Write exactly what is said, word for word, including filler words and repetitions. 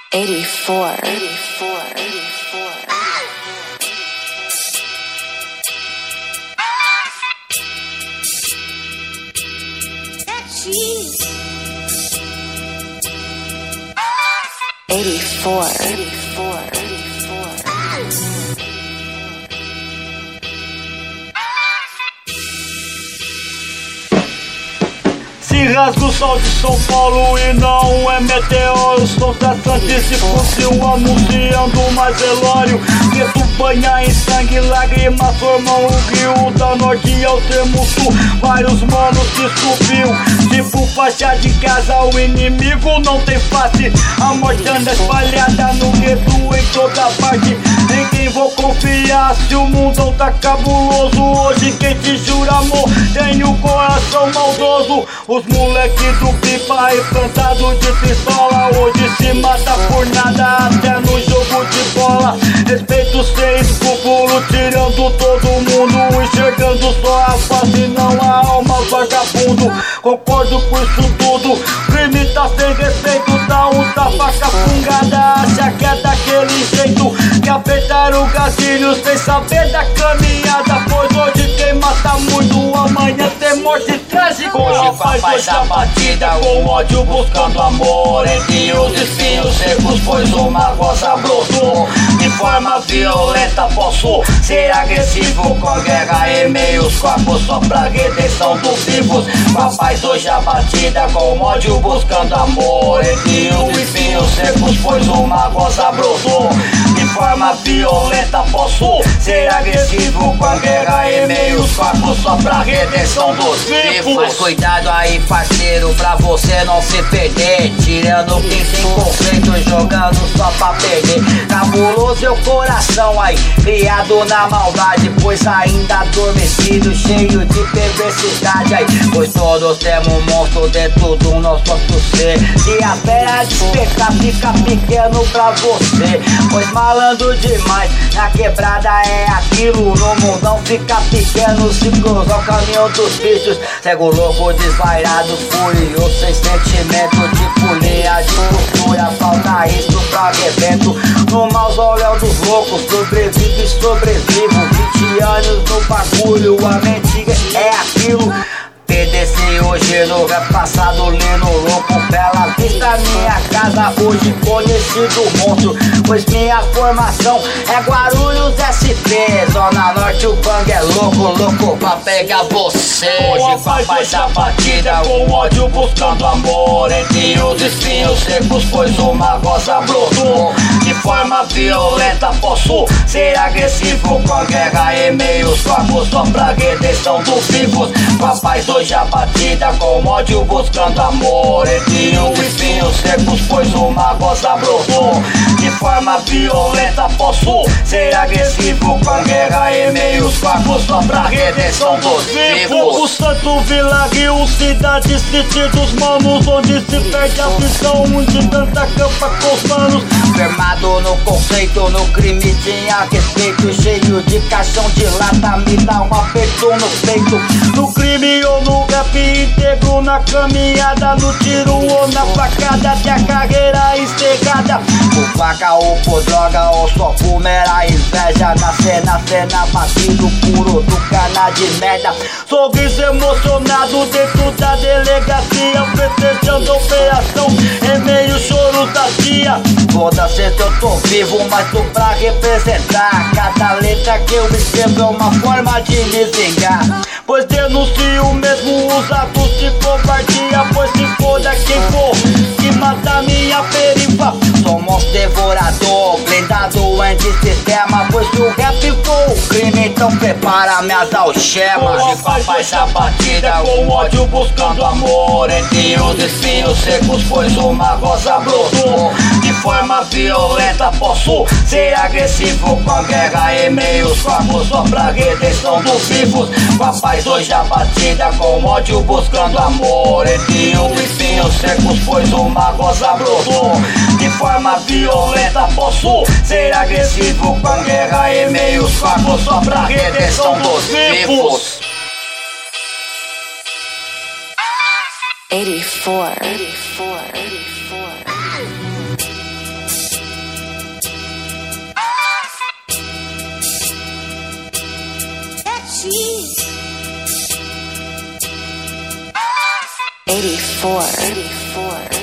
eighty-four. eighty-four. eighty-four. eighty-four. eighty-four. Se rasga o sol de São Paulo e não é meteoro. Sou traçante se fosse um anunciando mais velório. Preto banha em sangue, lágrimas formam o rio. Da norte ao termo sul, vários manos que subiu. Tipo faixa de casa, o inimigo não tem face. A morte anda espalhada no gueto em toda parte. Em quem vou confiar se o mundo tá cabuloso? Hoje quem te jura amor tem o coração maldoso. Os moleque do pipa e plantado de pistola hoje se mata por nada, até no jogo de bola. Respeito sem escrúpulo, tirando todo mundo, enxergando só a face, não a alma, vagabundo. Concordo com isso tudo, crime tá sem respeito, dá um tapa com a fungada, acha que é daquele jeito, que apertar o gatilho sem saber da caminhada. Pois hoje quem mata muito, amanhã tem morte trágica. Hoje faz a batida com ódio buscando amor entre os espinhos secos, pois uma rosa brotou. De forma violenta posso ser agressivo com guerra e meios corpos só pra redenção dos vivos. Com a paz hoje a batida com ódio buscando amor entre os espinhos secos, pois uma rosa brotou. De forma violenta posso ser agressivo com a guerra e meios corpos só pra redenção dos vivos. Mas cuidado aí, parceiro, pra você não se perder, tirando quem tem conceito e jogando só pra perder. Cabuloso é o coração aí, criado na maldade, pois ainda adormecido, cheio de perversidade aí. Pois todos temos um monstro dentro do nosso ser. Se a fera despertar fica pequeno pra você, pois malandro demais na quebrada é aquilo. No mundão fica pequeno se cruzar o caminho dos bichos. Cego louco desvairado, furioso, sem sentimento, tipo linha de cultura. Falta isso pra arrebento no mausoléu dos loucos. Sobrevivo e sobrevivo, vinte anos no bagulho, a mente é aquilo. P D C hoje no rap passado, lendo louco. Bela Vista, minha casa, hoje conhecido monstro, pois minha formação é Guarulhos S P. Zona Norte o bang é louco, louco pra pegar você. Hoje faz a batida com ódio buscando amor entre os espinhos secos, pois uma rosa brotou. De forma violenta posso ser agressivo com a guerra e meios corpos só pra redenção dos vivos. Com a paz hoje a batida com ódio buscando amor entre os espinhos secos, pois uma rosa brotou. De forma violenta posso ser agressivo com a guerra e meios corpos só pra redenção dos vivos. O Santo Vila Rio, cidade city dos manos, onde se perde a visão de tanta campa com os manos. Firmado no conceito, no crime tinha respeito, cheio de caixão de lata, me dá um aperto no peito. No crime ou no rap integro, na caminhada, no tiro ou na facada, até a carreira encerrada. Por faca ou por droga ou só por mera inveja, na cena, cena batido puro do cana de merda. Sorriso emocionado dentro da delegacia, festejando a operação em meio choro da tia. Foda-se se eu tô vivo, mas tô pra representar. Cada letra que eu escrevo é uma forma de me vingar, pois denuncio mesmo os atos de covardia. Pois se foda quem for que mata minha perifa. Somos devorador, blindado anti-sistema, pois se o rap for o crime, então prepara minhas algemas. Hoje faz a batida com ódio buscando amor entre os espinhos secos, pois uma rosa brotou. De forma violenta posso ser agressivo com a guerra e meios corpos só pra redenção dos vivos. Com a paz hoje a batida com ódio buscando amor entre os espinhos secos, pois uma rosa brotou. De forma violenta posso ser agressivo com a guerra e meios corpos só pra redenção dos vivos. eighty-four. eighty-four. eighty-four. eighty-four. eighty-four.